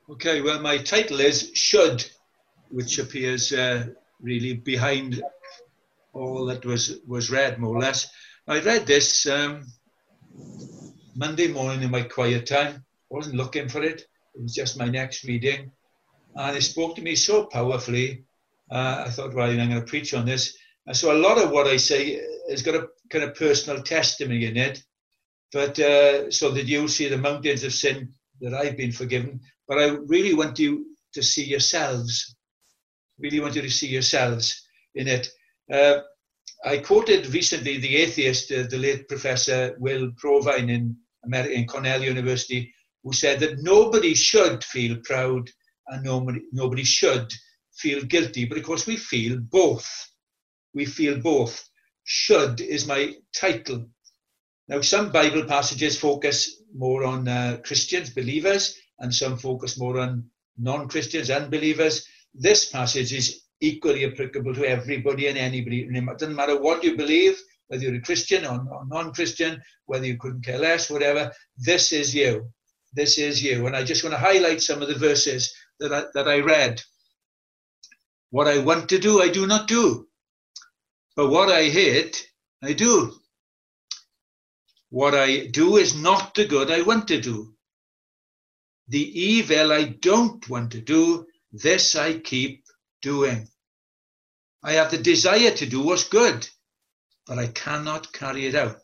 Okay, well, my title is Should, which appears really behind all that was read, more or less. I read this Monday morning in my quiet time. Wasn't looking for it. It was just my next reading. And it spoke to me so powerfully. I thought, right, I'm going to preach on this. And so a lot of what I say has got a kind of personal testimony in it, but so that you'll see the mountains of sin that I've been forgiven. But I really want you to see yourselves. Really want you to see yourselves in it. I quoted recently the atheist, the late Professor Will Provine in Cornell University, who said that nobody should feel proud and nobody should feel guilty. But of course, we feel both. We feel both. Should is my title. Now, some Bible passages focus more on Christians, believers, and some focus more on non-Christians, unbelievers. This passage is equally applicable to everybody and anybody. It doesn't matter what you believe, whether you're a Christian or non-Christian, whether you couldn't care less, whatever. This is you. This is you. And I just want to highlight some of the verses that I read. What I want to do, I do not do. But what I hate, I do. What I do is not the good I want to do. The evil I don't want to do, this I keep doing. I have the desire to do what's good, but I cannot carry it out.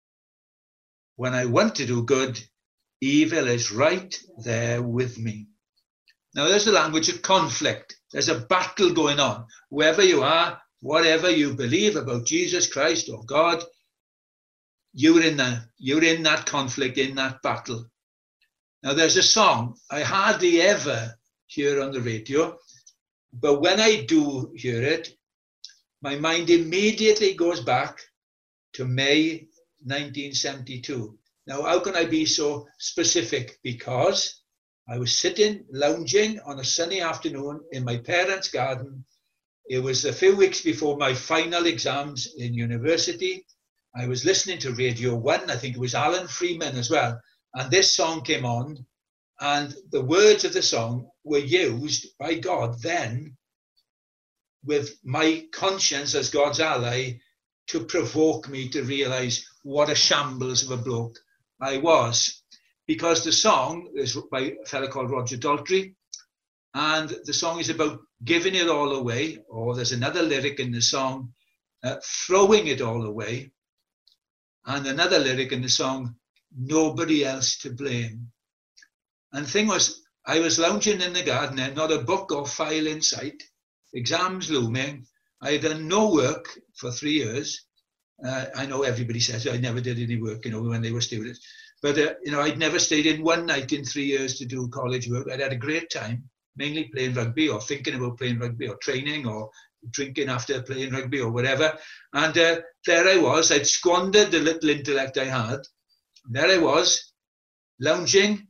When I want to do good, evil is right there with me. Now there's the language of conflict. There's a battle going on. Whoever you are, whatever you believe about Jesus Christ or God, you're in that conflict, in that battle. Now there's a song I hardly ever hear on the radio, but when I do hear it, my mind immediately goes back to May 1972. Now, how can I be so specific? Because I was sitting, lounging on a sunny afternoon in my parents' garden. It was a few weeks before my final exams in university. I was listening to Radio 1. I think it was Alan Freeman as well. And this song came on, and the words of the song were used by God then with my conscience as God's ally to provoke me to realize what a shambles of a bloke I was. Because the song is by a fellow called Roger Daltrey, and the song is about giving it all away, or there's another lyric in the song, throwing it all away, and another lyric in the song, nobody else to blame. And the thing was, I was lounging in the garden and not a book or file in sight, exams looming. I had done no work for 3 years. I know everybody says I never did any work, when they were students. But, I'd never stayed in one night in 3 years to do college work. I'd had a great time, mainly playing rugby or thinking about playing rugby or training or drinking after playing rugby or whatever. And there I was. I'd squandered the little intellect I had. There I was, lounging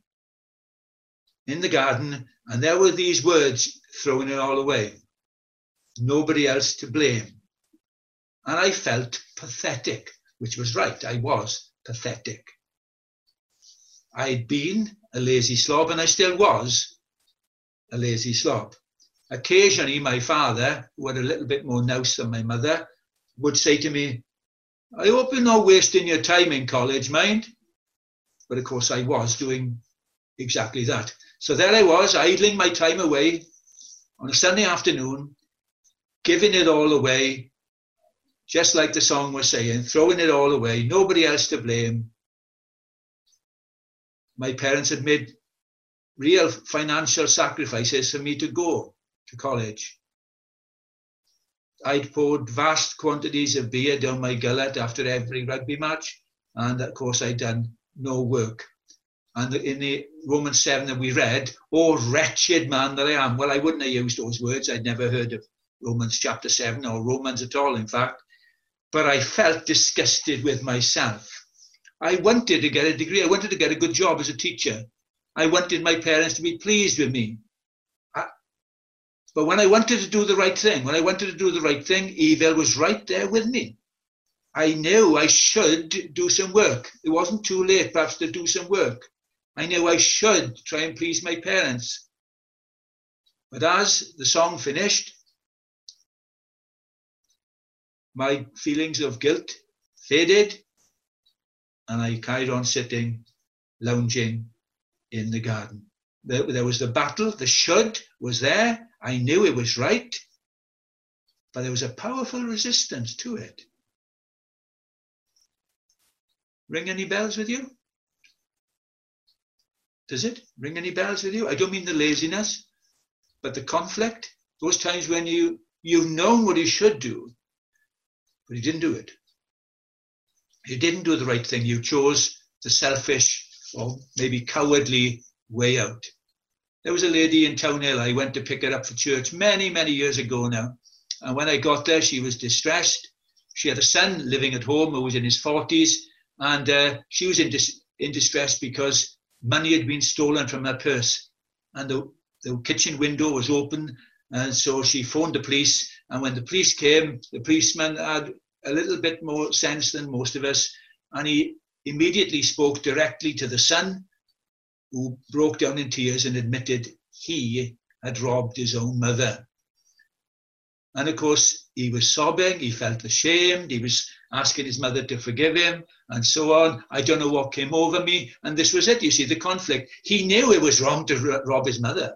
in the garden, and there were these words, throwing it all away. Nobody else to blame. And I felt pathetic, which was right. I was pathetic. I'd been a lazy slob, and I still was a lazy slob. Occasionally, my father, who had a little bit more nous than my mother, would say to me, I hope you're not wasting your time in college, mind. But of course, I was doing exactly that. So there I was, idling my time away on a Sunday afternoon, giving it all away, just like the song was saying, throwing it all away, nobody else to blame. My parents had made real financial sacrifices for me to go to college. I'd poured vast quantities of beer down my gullet after every rugby match, and of course I'd done no work. And in the Romans 7 that we read, oh wretched man that I am. Well, I wouldn't have used those words. I'd never heard of Romans chapter 7 or Romans at all, in fact. But I felt disgusted with myself. I wanted to get a degree. I wanted to get a good job as a teacher. I wanted my parents to be pleased with me. But when I wanted to do the right thing, evil was right there with me. I knew I should do some work. It wasn't too late, perhaps, to do some work. I knew I should try and please my parents. But as the song finished, my feelings of guilt faded, and I carried on sitting, lounging in the garden. There was the battle, the should was there. I knew it was right, but there was a powerful resistance to it. Ring any bells with you? Does it ring any bells with you? I don't mean the laziness, but the conflict. Those times when you've known what you should do, but you didn't do it. You didn't do the right thing. You chose the selfish or maybe cowardly way out. There was a lady in Town Hill. I went to pick her up for church many, many years ago now. And when I got there, she was distressed. She had a son living at home who was in his 40s. And she was in distress because money had been stolen from her purse. And the kitchen window was open. And so she phoned the police. And when the police came, the policeman had a little bit more sense than most of us. And he immediately spoke directly to the son, who broke down in tears and admitted he had robbed his own mother. And of course, he was sobbing, he felt ashamed, he was asking his mother to forgive him, and so on. I don't know what came over me. And this was it, you see, the conflict. He knew it was wrong to rob his mother.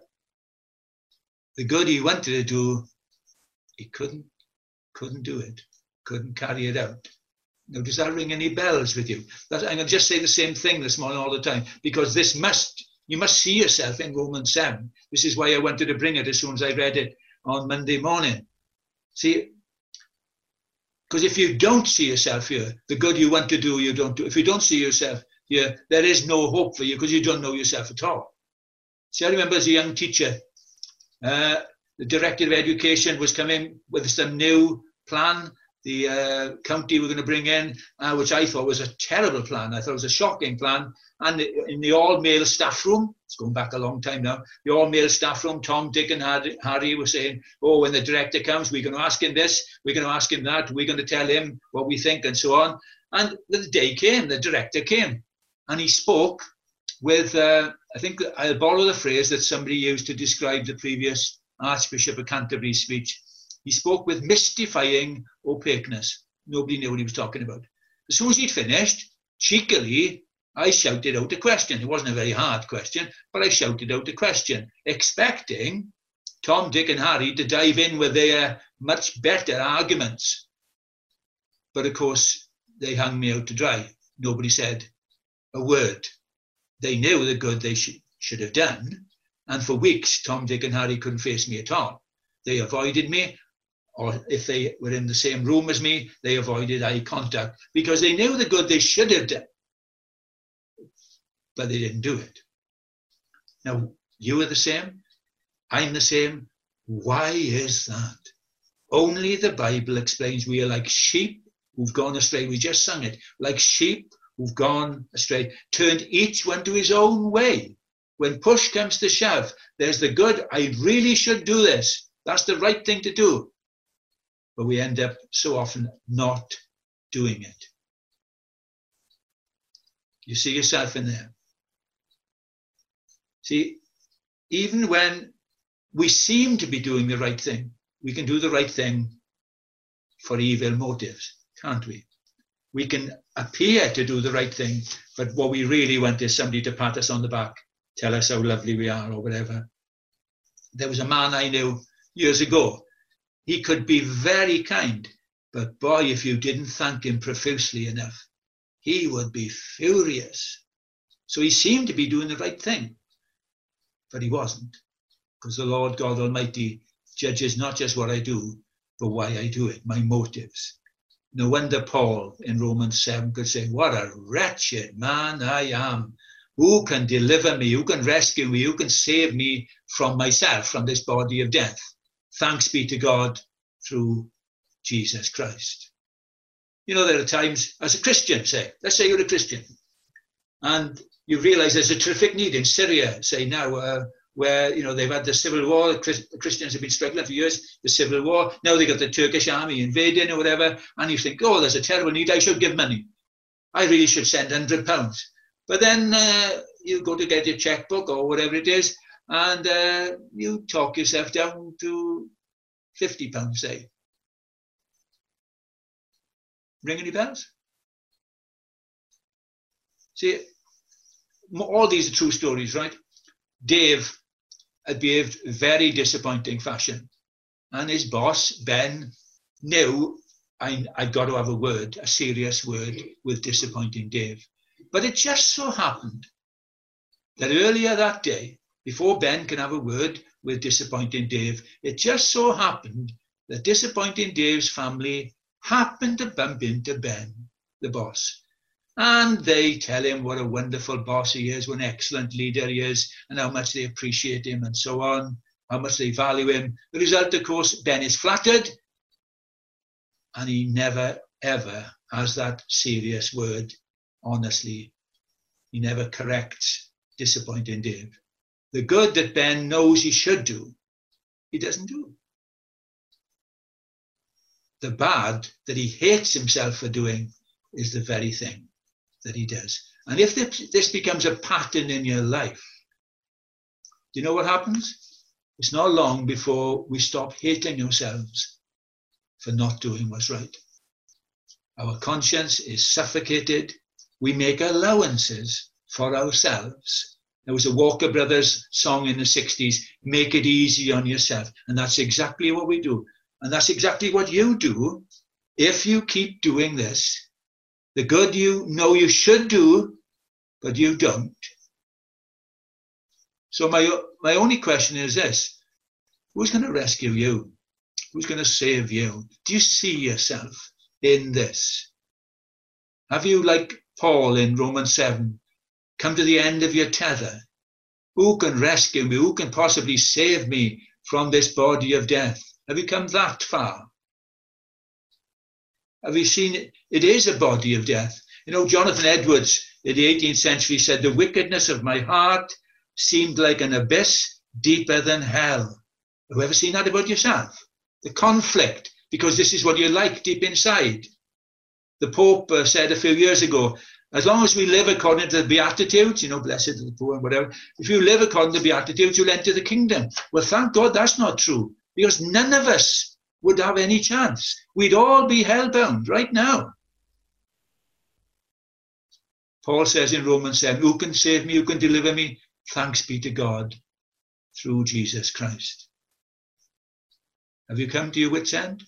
The good he wanted to do, he couldn't do it, couldn't carry it out. Now, does that ring any bells with you? I'm going to just say the same thing this morning all the time, because you must see yourself in Romans 7. This is why I wanted to bring it as soon as I read it on Monday morning. See, because if you don't see yourself here, the good you want to do, you don't do. If you don't see yourself here, there is no hope for you because you don't know yourself at all. See, I remember as a young teacher, the Director of Education was coming with some new plan. The county were going to bring in, which I thought was a terrible plan. I thought it was a shocking plan. And in the all-male staff room, it's going back a long time now, the all-male staff room, Tom, Dick and Harry were saying, oh, when the director comes, we're going to ask him this, we're going to ask him that, we're going to tell him what we think and so on. And the day came, the director came, and he spoke with, I think I'll borrow the phrase that somebody used to describe the previous Archbishop of Canterbury's speech. He spoke with mystifying opaqueness. Nobody knew what he was talking about. As soon as he'd finished, cheekily, I shouted out a question. It wasn't a very hard question, but I shouted out a question, expecting Tom, Dick and Harry to dive in with their much better arguments. But of course, they hung me out to dry. Nobody said a word. They knew the good they should have done. And for weeks, Tom, Dick and Harry couldn't face me at all. They avoided me. Or if they were in the same room as me, they avoided eye contact because they knew the good they should have done, but they didn't do it. Now, you are the same. I'm the same. Why is that? Only the Bible explains we are like sheep who've gone astray. We just sung it. Like sheep who've gone astray, turned each one to his own way. When push comes to shove, there's the good. I really should do this. That's the right thing to do. But we end up so often not doing it. You see yourself in there. See, even when we seem to be doing the right thing, we can do the right thing for evil motives, can't we? We can appear to do the right thing, but what we really want is somebody to pat us on the back, tell us how lovely we are or whatever. There was a man I knew years ago. He could be very kind, but boy, if you didn't thank him profusely enough, he would be furious. So he seemed to be doing the right thing, but he wasn't, because the Lord God Almighty judges not just what I do, but why I do it, my motives. No wonder Paul in Romans 7 could say, what a wretched man I am. Who can deliver me? Who can rescue me? Who can save me from myself, from this body of death? Thanks be to God through Jesus Christ. You know, there are times, as a Christian, say, let's say you're a Christian, and you realize there's a terrific need in Syria, say now, where, you know, they've had the civil war, Christians have been struggling for years, the civil war, now they got the Turkish army invading or whatever, and you think, oh, there's a terrible need, I should give money. I really should send £100. But then you go to get your checkbook or whatever it is, and you talk yourself down to £50, say. Ring any bells? See, all these are true stories, right? Dave had behaved very disappointing fashion, and his boss, Ben, knew I'd got to have a serious word with disappointing Dave. But it just so happened that earlier that day, before Ben can have a word with disappointing Dave, it just so happened that disappointing Dave's family happened to bump into Ben, the boss. And they tell him what a wonderful boss he is, what an excellent leader he is, and how much they appreciate him and so on, how much they value him. The result, of course, Ben is flattered, and he never, ever has that serious word, honestly. He never corrects disappointing Dave. The good that Ben knows he should do, he doesn't do. The bad that he hates himself for doing is the very thing that he does. And if this becomes a pattern in your life, do you know what happens? It's not long before we stop hating ourselves for not doing what's right. Our conscience is suffocated. We make allowances for ourselves. There was a Walker Brothers song in the 60s, make it easy on yourself. And that's exactly what we do. And that's exactly what you do if you keep doing this. The good you know you should do, but you don't. So my only question is this: who's going to rescue you? Who's going to save you? Do you see yourself in this? Have you, like Paul in Romans 7, come to the end of your tether? Who can rescue me? Who can possibly save me from this body of death? Have you come that far? Have you seen it? It is a body of death. You know, Jonathan Edwards in the 18th century said, the wickedness of my heart seemed like an abyss deeper than hell. Have you ever seen that about yourself? The conflict, because this is what you like deep inside. The Pope said a few years ago, as long as we live according to the Beatitudes, you know, blessed are the poor and whatever, if you live according to the Beatitudes, you'll enter the kingdom. Well, thank God that's not true, because none of us would have any chance. We'd all be hellbound right now. Paul says in Romans 7, who can save me, who can deliver me? Thanks be to God through Jesus Christ. Have you come to your wit's end?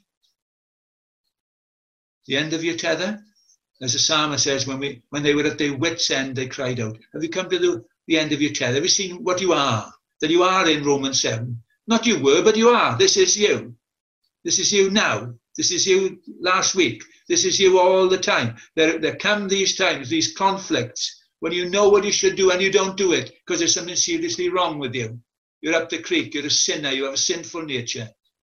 The end of your tether? As the psalmist says, when they were at their wit's end, they cried out. Have you come to the end of your tether? Have you seen what you are? That you are in Romans 7. Not you were, but you are. This is you. This is you now. This is you last week. This is you all the time. There come these times, these conflicts, when you know what you should do and you don't do it because there's something seriously wrong with you. You're up the creek. You're a sinner. You have a sinful nature.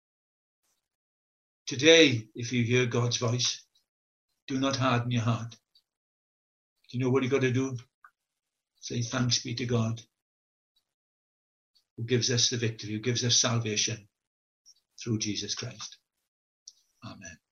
Today, if you hear God's voice, do not harden your heart. Do you know what you've got to do? Say thanks be to God, who gives us the victory, who gives us salvation through Jesus Christ. Amen.